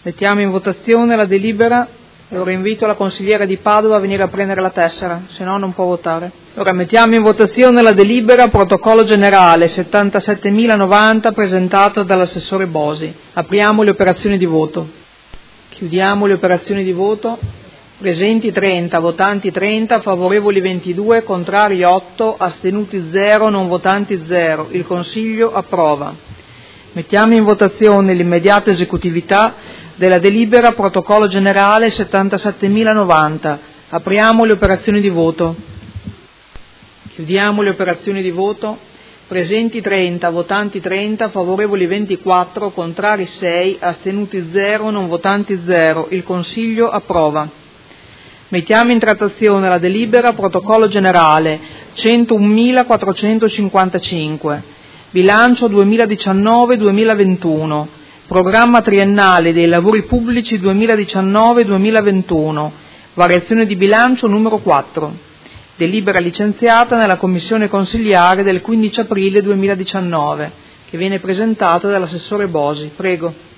Mettiamo in votazione la delibera e ora invito la consigliera di Padova a venire a prendere la tessera, se no non può votare. Ora mettiamo in votazione la delibera protocollo generale 77.090 presentata dall'assessore Bosi. Apriamo le operazioni di voto. Chiudiamo le operazioni di voto. Presenti 30, votanti 30, favorevoli 22, contrari 8, astenuti 0, non votanti 0. Il Consiglio approva. Mettiamo in votazione l'immediata esecutività della delibera protocollo generale 77.090. Apriamo le operazioni di voto. Chiudiamo le operazioni di voto. Presenti 30, votanti 30, favorevoli 24, contrari 6, astenuti 0, non votanti 0. Il Consiglio approva. Mettiamo in trattazione la delibera protocollo generale 101.455, bilancio 2019-2021, programma triennale dei lavori pubblici 2019-2021, variazione di bilancio numero 4, delibera licenziata nella commissione consiliare del 15 aprile 2019, che viene presentata dall'assessore Bosi. Prego.